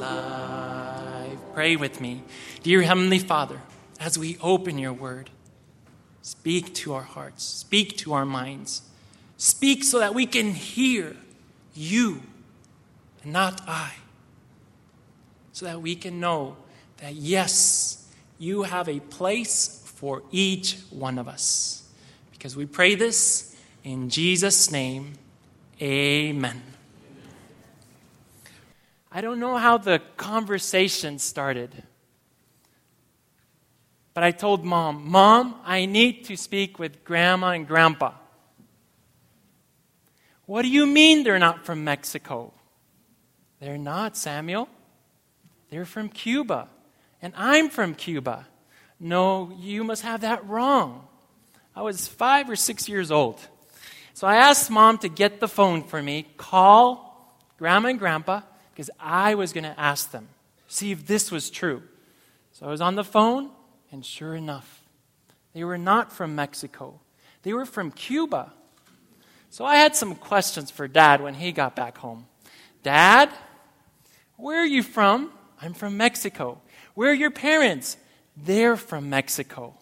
life. Pray with me. Dear Heavenly Father, as we open your word, speak to our hearts, speak to our minds. Speak so that we can hear you and not I. So that we can know that yes, you have a place for each one of us. Because we pray this in Jesus' name, amen. I don't know how the conversation started. But I told Mom, I need to speak with Grandma and Grandpa. What do you mean they're not from Mexico? They're not, Samuel. They're from Cuba. And I'm from Cuba. No, you must have that wrong. I was 5 or 6 years old. So I asked Mom to get the phone for me, call Grandma and Grandpa, because I was going to ask them, see if this was true. So I was on the phone, and sure enough, they were not from Mexico. They were from Cuba. So I had some questions for Dad when he got back home. Dad, where are you from? I'm from Mexico. Where are your parents? They're from Mexico.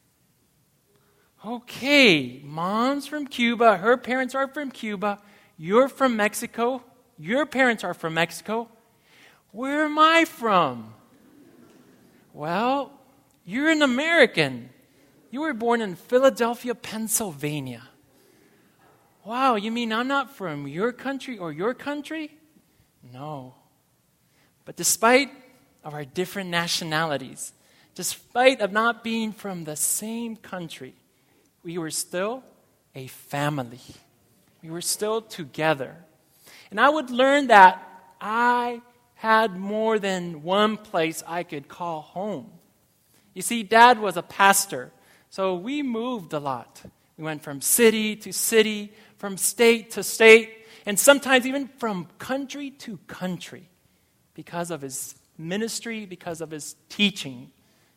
Okay, Mom's from Cuba. Her parents are from Cuba. You're from Mexico. Your parents are from Mexico. Where am I from? Well, you're an American. You were born in Philadelphia, Pennsylvania. Wow, you mean I'm not from your country or your country? No. But despite of our different nationalities, despite of not being from the same country, we were still a family. We were still together. And I would learn that I had more than one place I could call home. You see, Dad was a pastor, so we moved a lot. We went from city to city, from state to state, and sometimes even from country to country because of his ministry, because of his teaching.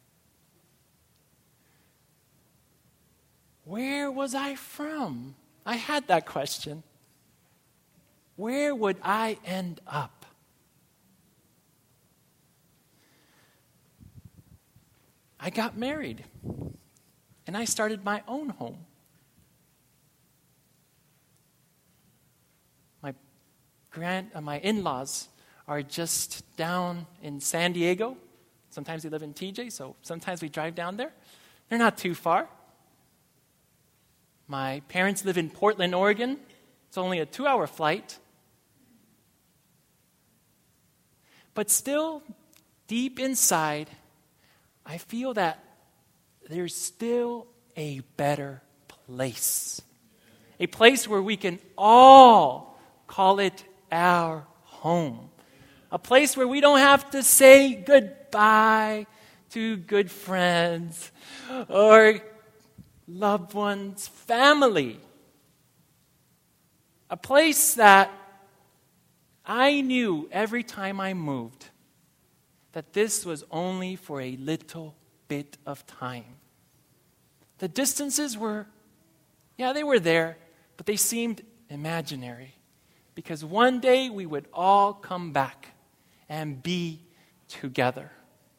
Where was I from? I had that question. Where would I end up? I got married, and I started my own home. My in-laws are just down in San Diego. Sometimes they live in TJ, so sometimes we drive down there. They're not too far. My parents live in Portland, Oregon. It's only a 2-hour flight. But still, deep inside, I feel that there's still a better place. A place where we can all call it our home. A place where we don't have to say goodbye to good friends or loved ones, family. A place that I knew every time I moved that this was only for a little bit of time. The distances were, they were there, but they seemed imaginary. Because one day we would all come back and be together.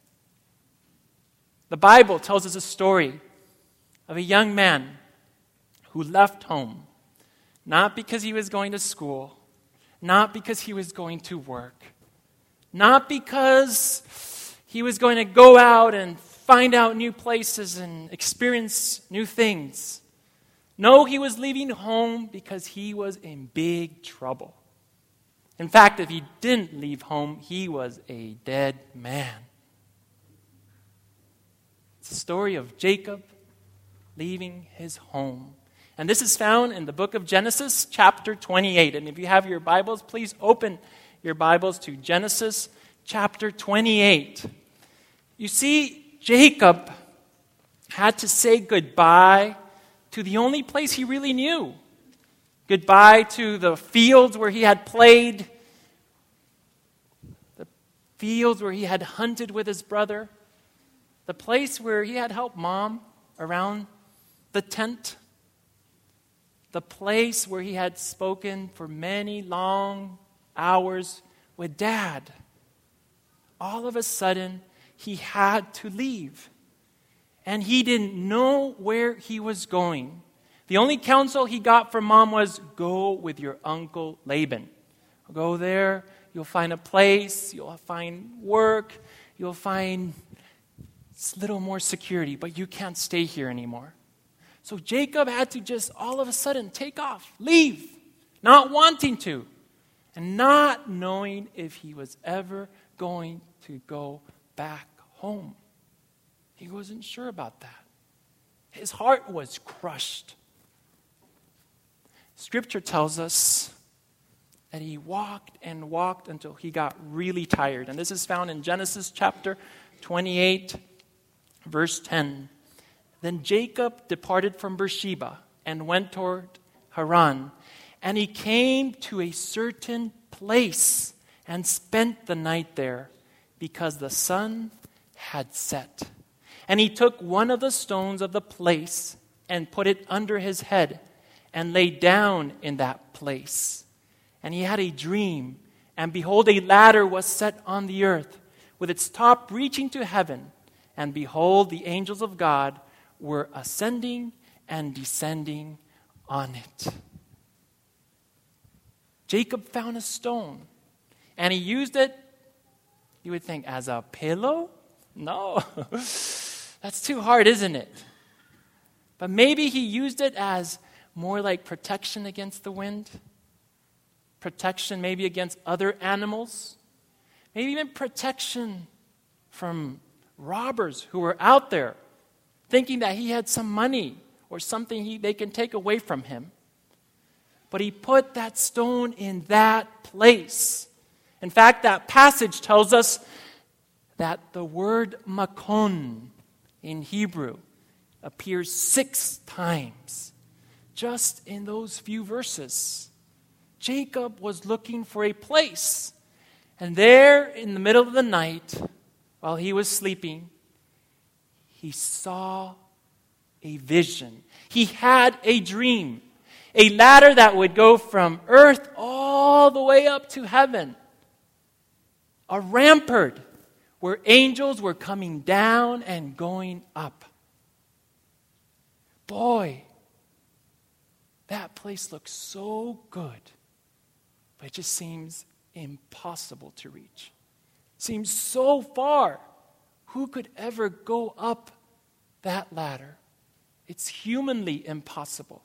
The Bible tells us a story of a young man who left home, not because he was going to school, not because he was going to work, not because he was going to go out and find out new places and experience new things. No, he was leaving home because he was in big trouble. In fact, if he didn't leave home, he was a dead man. It's the story of Jacob leaving his home. And this is found in the book of Genesis, chapter 28. And if you have your Bibles, please open your Bibles to Genesis, chapter 28. You see, Jacob had to say goodbye to the only place he really knew. Goodbye to the fields where he had played, the fields where he had hunted with his brother, the place where he had helped Mom around the tent, the place where he had spoken for many long hours with Dad. all of a sudden, he had to leave. And he didn't know where he was going. The only counsel he got from mom was, go with your uncle Laban. Go there, you'll find a place, you'll find work, you'll find a little more security, but you can't stay here anymore. So Jacob had to just all of a sudden take off, leave, not wanting to, and not knowing if he was ever going to go back home. He wasn't sure about that. His heart was crushed. Scripture tells us that he walked and walked until he got really tired. And this is found in Genesis chapter 28, verse 10. Then Jacob departed from Beersheba and went toward Haran. And he came to a certain place and spent the night there because the sun had set. And he took one of the stones of the place and put it under his head and lay down in that place. And he had a dream, and behold, a ladder was set on the earth, with its top reaching to heaven. And behold, the angels of God were ascending and descending on it. Jacob found a stone, and he used it, you would think, as a pillow? No, that's too hard, isn't it? But maybe he used it as more like protection against the wind, protection maybe against other animals, maybe even protection from robbers who were out there thinking that he had some money or something they can take away from him. But he put that stone in that place. In fact, that passage tells us that the word makon in Hebrew appears 6 times just in those few verses. Jacob was looking for a place. And there in the middle of the night, while he was sleeping, he saw a vision. He had a dream. A ladder that would go from earth all the way up to heaven. A rampart where angels were coming down and going up. Boy, that place looks so good, but it just seems impossible to reach. Seems so far. Who could ever go up that ladder? It's humanly impossible.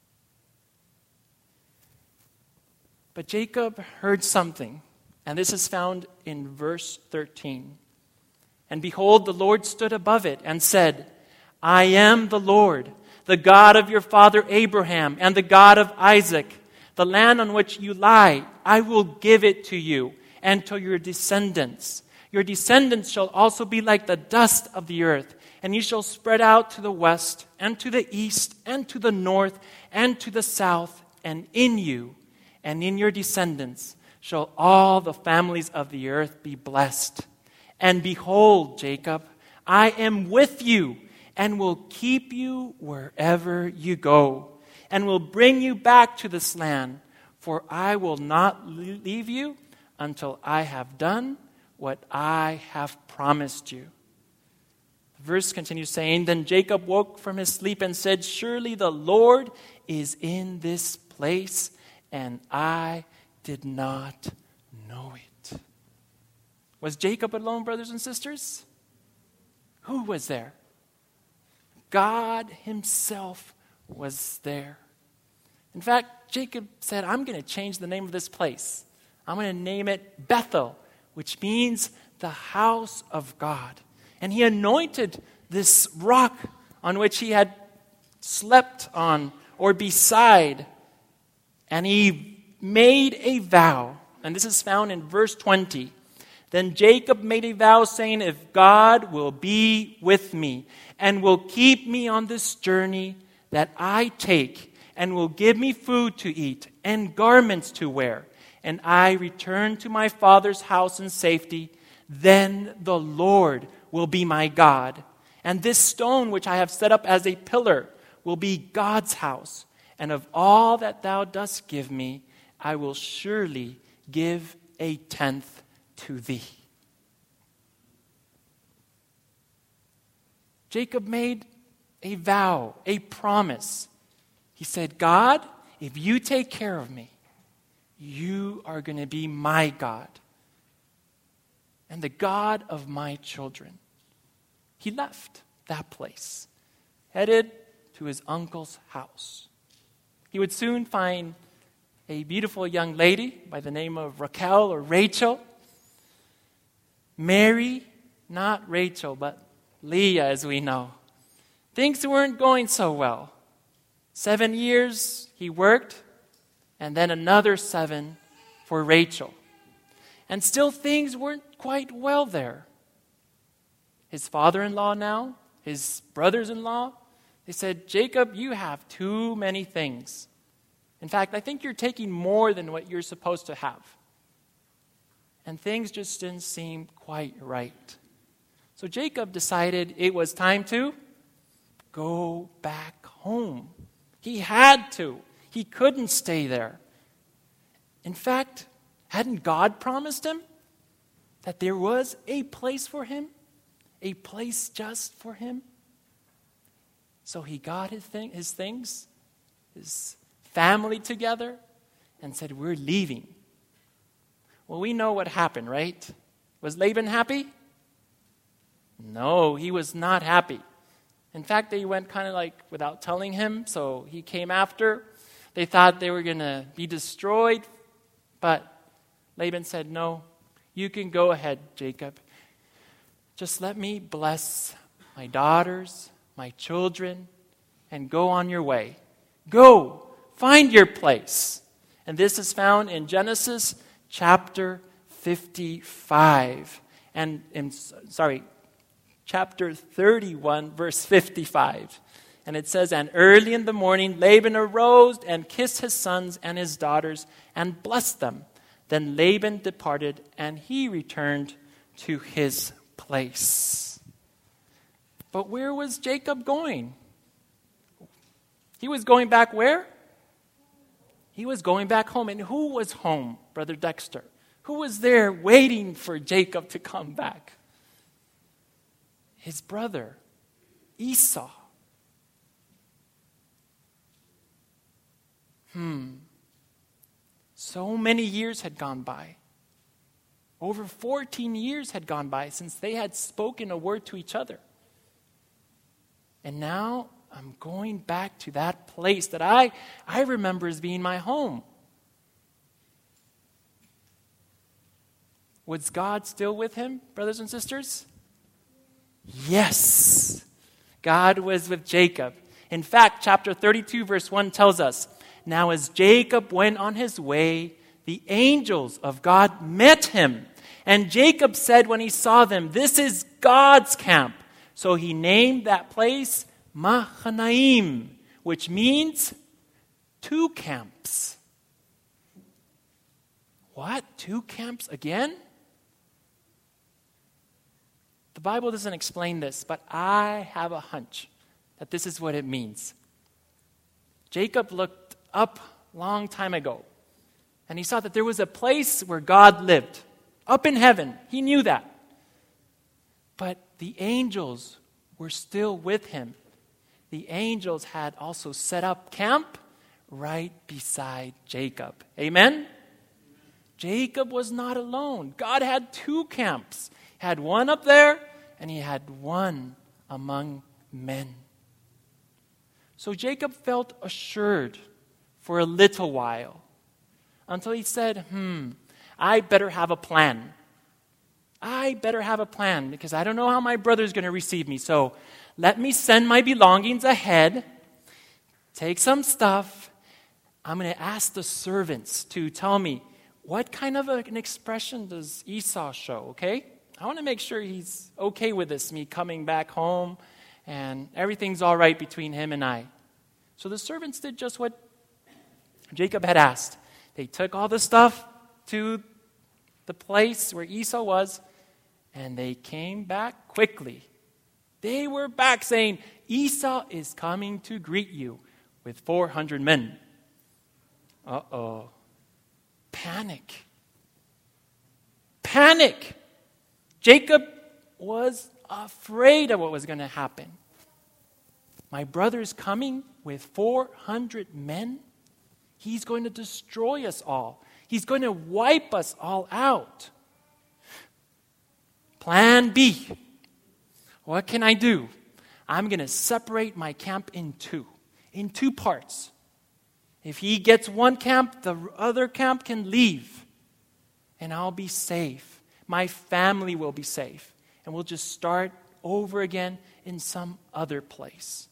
But Jacob heard something, and this is found in verse 13. And behold, the Lord stood above it and said, I am the Lord, the God of your father Abraham and the God of Isaac. The land on which you lie, I will give it to you and to your descendants. Your descendants shall also be like the dust of the earth, and you shall spread out to the west and to the east and to the north and to the south, and in you and in your descendants shall all the families of the earth be blessed. And behold, Jacob, I am with you and will keep you wherever you go, and will bring you back to this land, for I will not leave you until I have done what I have promised you. The verse continues saying, Then Jacob woke from his sleep and said, Surely the Lord is in this place, and I did not know it. Was Jacob alone, brothers and sisters? Who was there? God himself was there. In fact, Jacob said, I'm going to change the name of this place. I'm going to name it Bethel, which means the house of God. And he anointed this rock on which he had slept on or beside. And he made a vow. And this is found in verse 20. Then Jacob made a vow saying, If God will be with me and will keep me on this journey that I take and will give me food to eat and garments to wear, and I return to my father's house in safety, then the Lord will be my God. And this stone which I have set up as a pillar will be God's house. And of all that thou dost give me, I will surely give a tenth to thee. Jacob made a vow, a promise. He said, God, if you take care of me, you are going to be my God and the God of my children. He left that place, headed to his uncle's house. He would soon find a beautiful young lady by the name of Raquel or Rachel. Mary, not Rachel, but Leah, as we know. Things weren't going so well. 7 years he worked, and then another 7 for Rachel. And still things weren't quite well there. His father-in-law now, his brothers-in-law, they said, Jacob, you have too many things. In fact, I think you're taking more than what you're supposed to have. And things just didn't seem quite right. So Jacob decided it was time to go back home. He had to. He couldn't stay there. In fact, hadn't God promised him that there was a place for him? A place just for him? So he got his things, his family together, and said, we're leaving. Well, we know what happened, right? Was Laban happy? No, he was not happy. In fact, they went kind of like without telling him, so he came after. They thought they were going to be destroyed, but Laban said, no, you can go ahead, Jacob. Just let me bless my daughters, my children, and go on your way. Go, find your place. And this is found in Genesis chapter 55. Chapter 31, verse 55. And it says, and early in the morning Laban arose and kissed his sons and his daughters and blessed them. Then Laban departed and he returned to his place. But where was Jacob going? He was going back where? He was going back home. And who was home, Brother Dexter? Who was there waiting for Jacob to come back? His brother, Esau. So many years had gone by. Over 14 years had gone by since they had spoken a word to each other. And now I'm going back to that place that I remember as being my home. Was God still with him, brothers and sisters? Yes. God was with Jacob. In fact, chapter 32, verse 1 tells us, now as Jacob went on his way, the angels of God met him. And Jacob said when he saw them, this is God's camp. So he named that place Mahanaim, which means 2 camps. What? 2 camps again? The Bible doesn't explain this, but I have a hunch that this is what it means. Jacob looked up a long time ago, and he saw that there was a place where God lived, up in heaven. He knew that. But the angels were still with him. The angels had also set up camp right beside Jacob. Amen? Jacob was not alone. God had 2 camps. He had one up there, and he had one among men. So Jacob felt assured for a little while until he said, I better have a plan. I better have a plan because I don't know how my brother's going to receive me. So let me send my belongings ahead, take some stuff. I'm going to ask the servants to tell me what kind of an expression does Esau show, okay? I want to make sure he's okay with this, me coming back home, and everything's all right between him and I. So the servants did just what Jacob had asked. They took all the stuff to the place where Esau was, and they came back quickly. They were back saying, Esau is coming to greet you with 400 men. Uh-oh. Panic. Jacob was afraid of what was going to happen. My brother's coming with 400 men. He's going to destroy us all. He's going to wipe us all out. Plan B. What can I do? I'm going to separate my camp in two parts. If he gets one camp, the other camp can leave. And I'll be safe. My family will be safe. And we'll just start over again in some other place.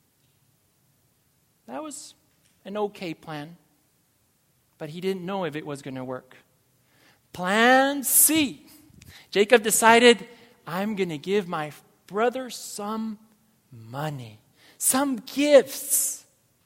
That was an okay plan. But he didn't know if it was going to work. Plan C. Jacob decided, I'm going to give my brother some money, some gifts.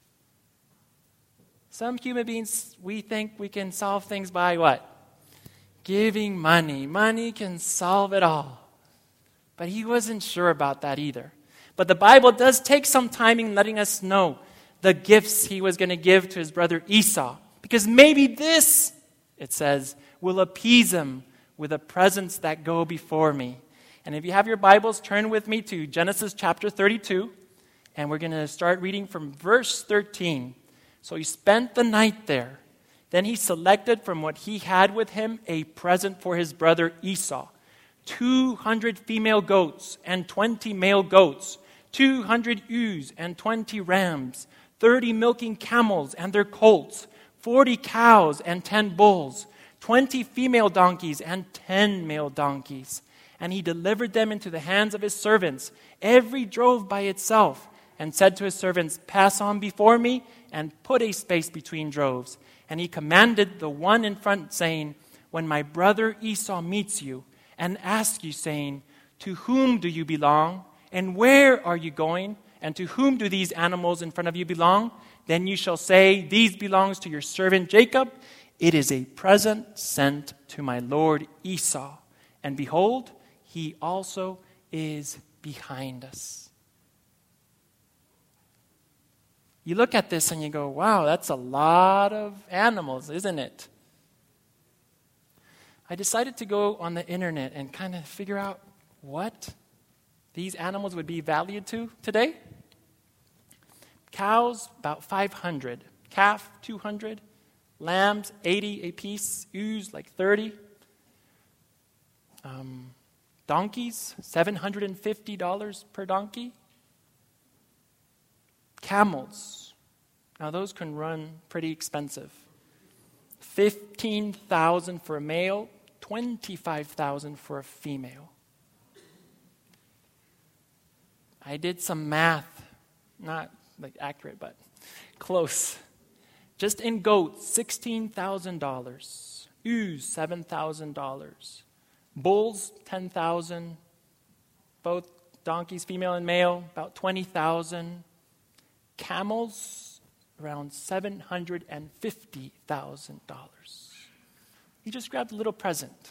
Some human beings, we think we can solve things by what? Giving money. Money can solve it all. But he wasn't sure about that either. But the Bible does take some time in letting us know the gifts he was going to give to his brother Esau. Because maybe this, it says, will appease him with the presents that go before me. And if you have your Bibles, turn with me to Genesis chapter 32. And we're going to start reading from verse 13. So he spent the night there. Then he selected from what he had with him a present for his brother Esau. 200 female goats and 20 male goats. 200 ewes and 20 rams. 30 milking camels and their colts. 40 cows and 10 bulls. 20 female donkeys and 10 male donkeys. And he delivered them into the hands of his servants, every drove by itself, and said to his servants, pass on before me, and put a space between droves. And he commanded the one in front, saying, when my brother Esau meets you, and asks you, saying, to whom do you belong? And where are you going? And to whom do these animals in front of you belong? Then you shall say, these belongs to your servant Jacob. It is a present sent to my lord Esau. And behold, he also is behind us. You look at this and you go, wow, that's a lot of animals, isn't it? I decided to go on the internet and kind of figure out what these animals would be valued to today. Cows, about 500. Calf, 200. Lambs, 80 a piece. Ewes, like 30. Donkeys, $750 per donkey. Camels. Now those can run pretty expensive. $15,000 for a male, $25,000 for a female. I did some math, not like accurate, but close. Just in goats, $16,000. Ewes, $7,000. Bulls, $10,000. Both donkeys, female and male, about $20,000. Camels, around $750,000. He just grabbed a little present.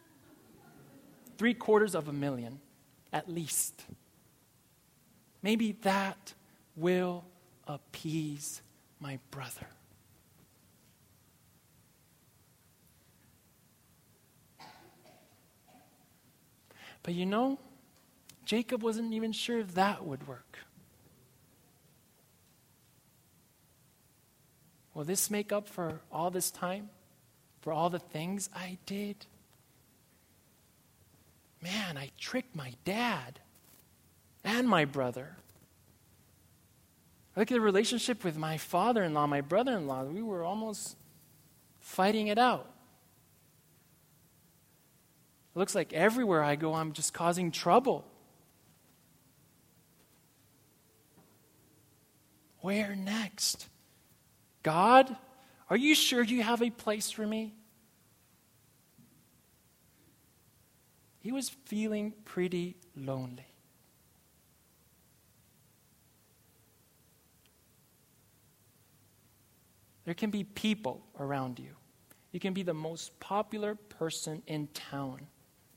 $750,000, at least. Maybe that will appease my brother. But you know, Jacob wasn't even sure if that would work. Will this make up for all this time? For all the things I did? Man, I tricked my dad and my brother. Look at the relationship with my father-in-law, my brother-in-law. We were almost fighting it out. It looks like everywhere I go, I'm just causing trouble. Where next? God, are you sure you have a place for me? He was feeling pretty lonely. There can be people around you. You can be the most popular person in town.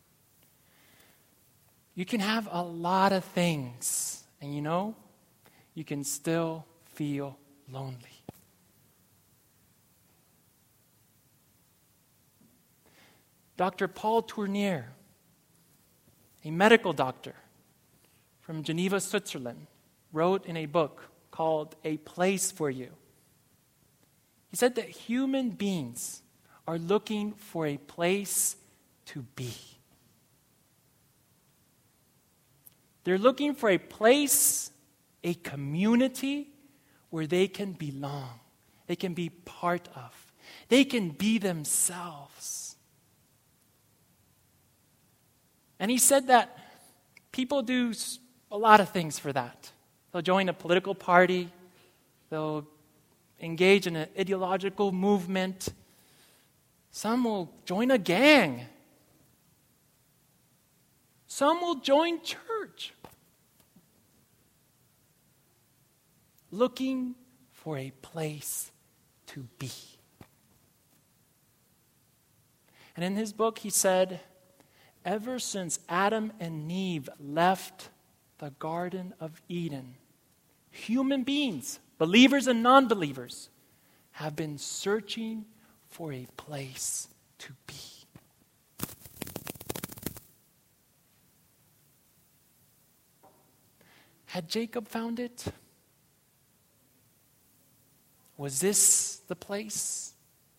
You can have a lot of things, and you know, you can still feel lonely. Dr. Paul Tournier, a medical doctor from Geneva, Switzerland, wrote in a book called A Place for You. He said that human beings are looking for a place to be. They're looking for a place, a community where they can belong, they can be part of, they can be themselves. And he said that people do a lot of things for that. They'll join a political party, they'll engage in an ideological movement, some will join a gang, some will join church. Looking for a place to be. And in his book, he said, ever since Adam and Eve left the Garden of Eden, human beings, believers and non-believers, have been searching for a place to be. Had Jacob found it? Was this the place?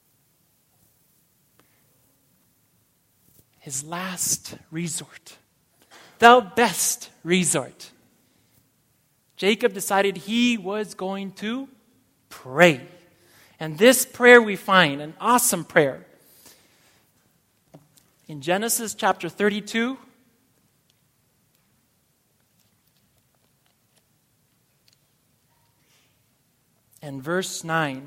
His last resort, the best resort. Jacob decided he was going to pray. And this prayer we find, an awesome prayer. In Genesis chapter 32, and verse 9.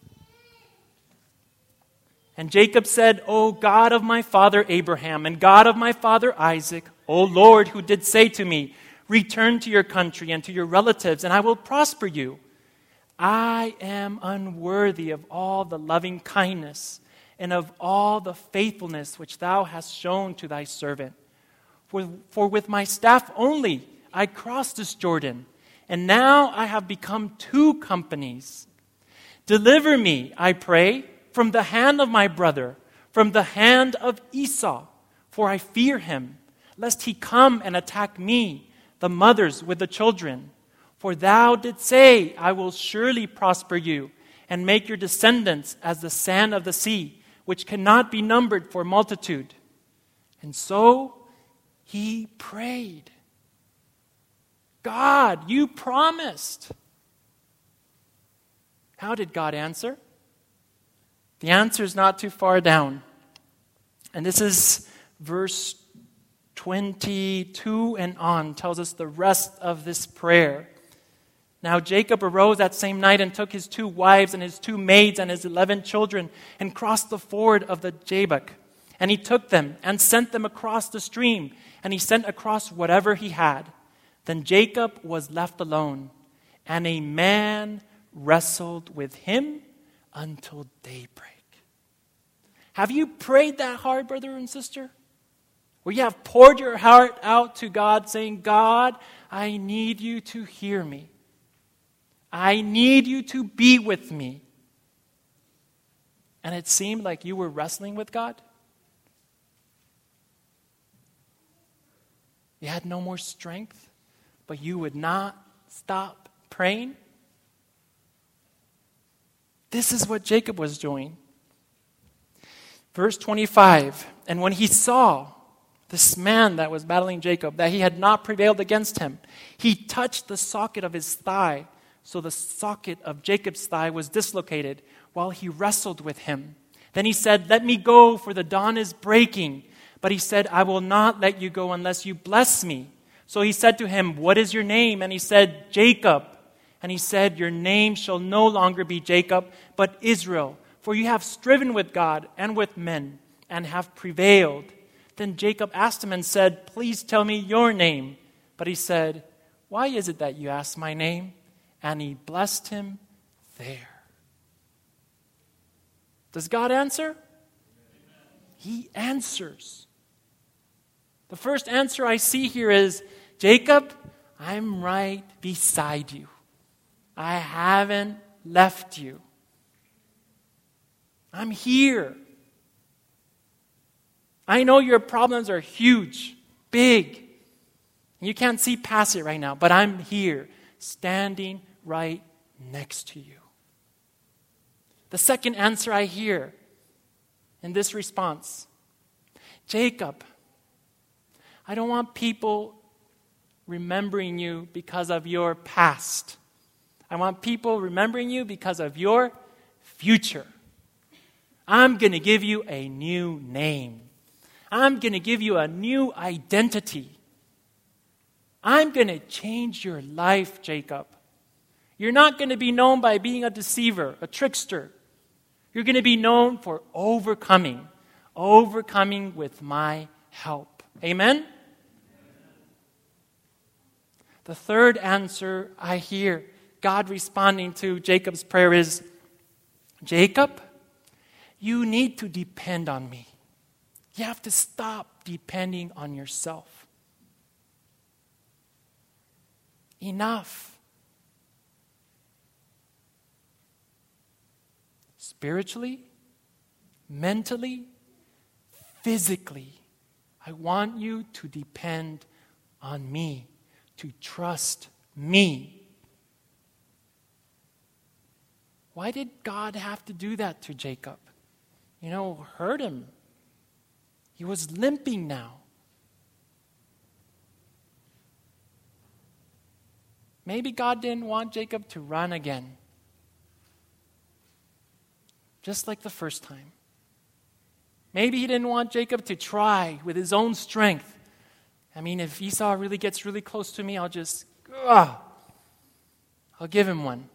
And Jacob said, O God of my father Abraham and God of my father Isaac, O Lord, who did say to me, return to your country and to your relatives, and I will prosper you. I am unworthy of all the loving kindness and of all the faithfulness which thou hast shown to thy servant. For with my staff only I crossed this Jordan, and now I have become two companies. Deliver me, I pray, from the hand of my brother, from the hand of Esau, for I fear him, lest he come and attack me, the mothers with the children. For thou didst say, I will surely prosper you, and make your descendants as the sand of the sea, which cannot be numbered for multitude. And so he prayed. God, you promised. How did God answer? The answer is not too far down. And this is verse 22 and on, tells us the rest of this prayer. Now Jacob arose that same night and took his 2 wives and his 2 maids and his 11 children and crossed the ford of the Jabbok. And he took them and sent them across the stream, and he sent across whatever he had. Then Jacob was left alone, and a man wrestled with him until daybreak. Have you prayed that hard, brother and sister? Where you have poured your heart out to God, saying, God, I need you to hear me. I need you to be with me. And it seemed like you were wrestling with God? You had no more strength, but you would not stop praying? This is what Jacob was doing. Verse 25, and when he saw this man that was battling Jacob, that he had not prevailed against him, he touched the socket of his thigh. So the socket of Jacob's thigh was dislocated while he wrestled with him. Then he said, let me go, for the dawn is breaking. But he said, I will not let you go unless you bless me. So he said to him, what is your name? And he said, Jacob. And he said, your name shall no longer be Jacob, but Israel. For you have striven with God and with men, and have prevailed. Then Jacob asked him and said, please tell me your name. But he said, why is it that you ask my name? And he blessed him there. Does God answer? He answers. The first answer I see here is, Jacob, I'm right beside you. I haven't left you. I'm here. I know your problems are huge, big. You can't see past it right now, but I'm here standing right next to you. The second answer I hear in this response, Jacob, I don't want people remembering you because of your past. I want people remembering you because of your future. I'm going to give you a new name. I'm going to give you a new identity. I'm going to change your life, Jacob. You're not going to be known by being a deceiver, a trickster. You're going to be known for overcoming with my help. Amen? The third answer I hear God responding to Jacob's prayer is, Jacob, you need to depend on me. You have to stop depending on yourself. Enough. Spiritually, mentally, physically, I want you to depend on me, to trust me. Why did God have to do that to Jacob? Hurt him. He was limping now. Maybe God didn't want Jacob to run again. Just like the first time. Maybe he didn't want Jacob to try with his own strength. If Esau really gets really close to me, I'll give him one.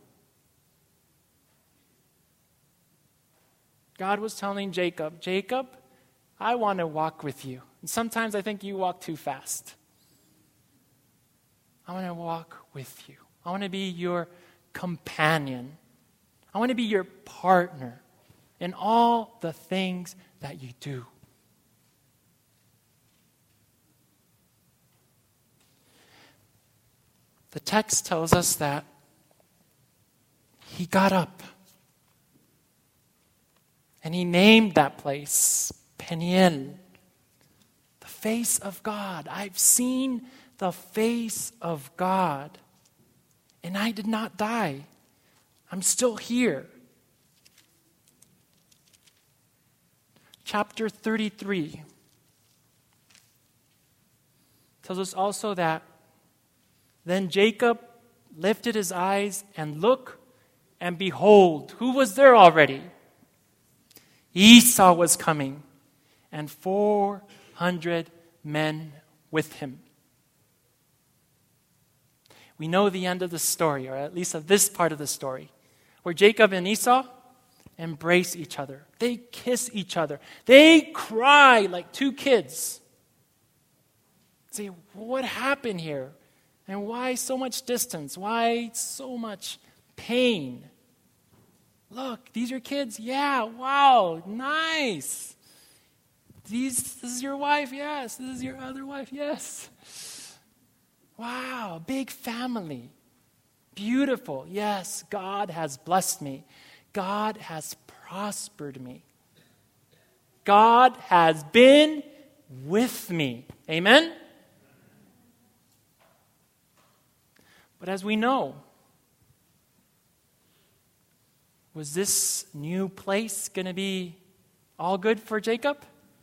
God was telling Jacob, I want to walk with you. And sometimes I think you walk too fast. I want to walk with you. I want to be your companion. I want to be your partner in all the things that you do. The text tells us that he got up and he named that place Peniel, the face of God. I've seen the face of God, and I did not die. I'm still here. Chapter 33 tells us also that then Jacob lifted his eyes and looked, and behold, who was there already? Esau was coming, and 400 men with him. We know the end of the story, or at least of this part of the story, where Jacob and Esau embrace each other. They kiss each other. They cry like two kids. Say, what happened here? And why so much distance? Why so much pain? Look, these are kids? Yeah, wow, nice. This is your wife? Yes. This is your other wife? Yes. Wow, big family. Beautiful. Yes, God has blessed me. God has prospered me. God has been with me. Amen? But as we know, was this new place going to be all good for Jacob?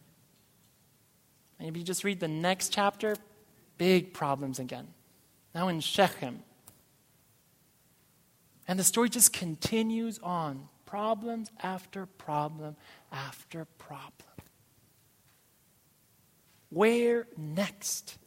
And if you just read the next chapter, big problems again. Now in Shechem. And the story just continues on. Problems after problem after problem. Where next?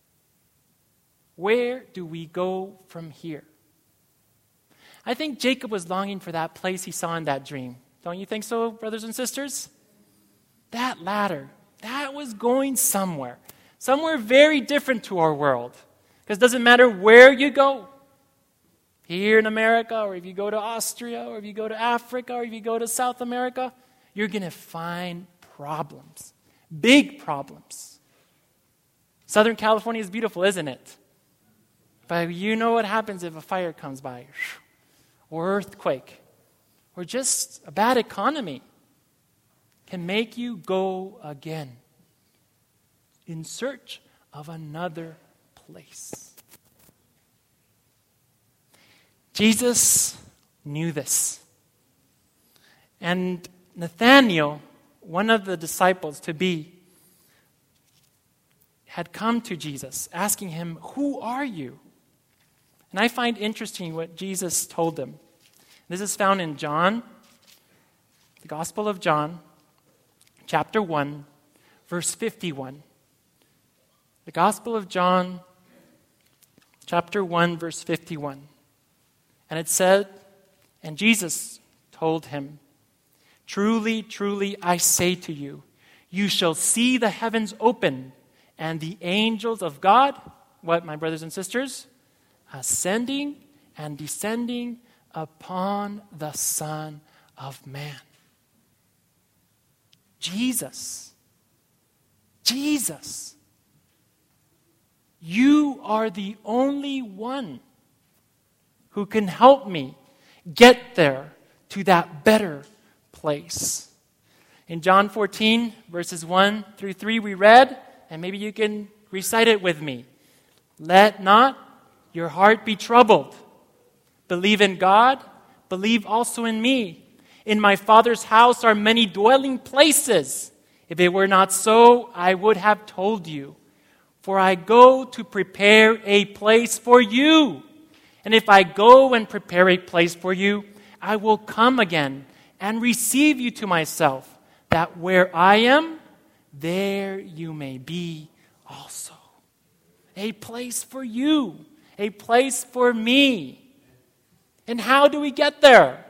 Where do we go from here? I think Jacob was longing for that place he saw in that dream. Don't you think so, brothers and sisters? That ladder, that was going somewhere. Somewhere very different to our world. Because it doesn't matter where you go. Here in America, or if you go to Austria, or if you go to Africa, or if you go to South America, you're going to find problems. Big problems. Southern California is beautiful, isn't it? But you know what happens if a fire comes by, or earthquake, or just a bad economy can make you go again in search of another place. Jesus knew this. And Nathanael, one of the disciples to be, had come to Jesus asking him, "Who are you?" And I find interesting what Jesus told them. This is found in John, the Gospel of John, chapter 1, verse 51. The Gospel of John, chapter 1, verse 51. And it said, and Jesus told him, "Truly, truly, I say to you, you shall see the heavens open and the angels of God," what, my brothers and sisters? "Ascending and descending upon the Son of Man." Jesus, you are the only one who can help me get there to that better place. In John 14, verses 1 through 3, we read, and maybe you can recite it with me. "Let not your heart be troubled. Believe in God, believe also in me. In my Father's house are many dwelling places. If it were not so, I would have told you. For I go to prepare a place for you. And if I go and prepare a place for you, I will come again and receive you to myself, that where I am, there you may be also." A place for you, a place for me. And how do we get there?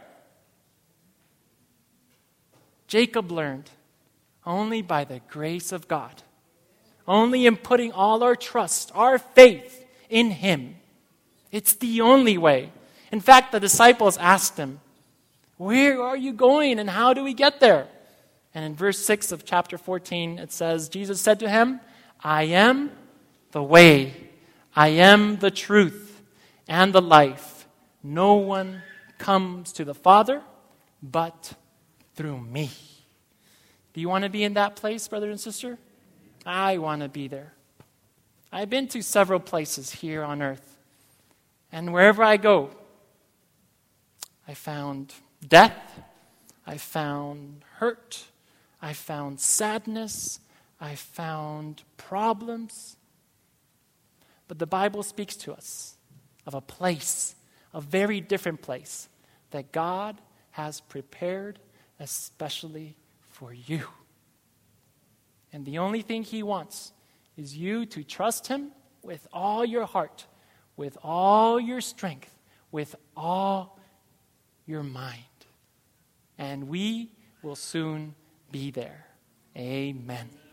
Jacob learned only by the grace of God, only in putting all our trust, our faith in Him. It's the only way. In fact, the disciples asked Him, "Where are you going and how do we get there?" And in verse 6 of chapter 14, it says, Jesus said to him, "I am the way, I am the truth, and the life. No one comes to the Father but through me." Do you want to be in that place, brother and sister? I want to be there. I've been to several places here on earth. And wherever I go, I found death, I found hurt, I found sadness, I found problems. But the Bible speaks to us of a place, a very different place, that God has prepared especially for you. And the only thing He wants is you to trust Him with all your heart, with all your strength, with all your mind. And we will soon be there. Amen.